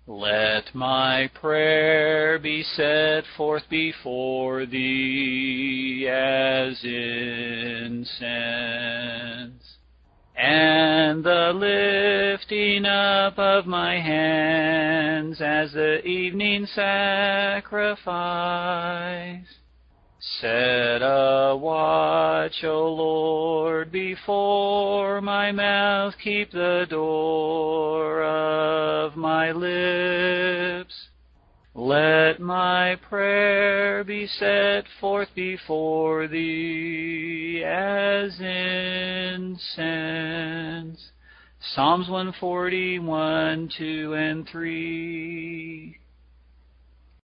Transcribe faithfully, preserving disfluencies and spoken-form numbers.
Let my prayer be set forth before Thee as incense, and the lifting up of my hands as the evening sacrifice. Set a watch, O Lord, before my mouth, keep the door of my lips. Let my prayer be set forth before Thee as incense. Psalms one forty-one, two and three.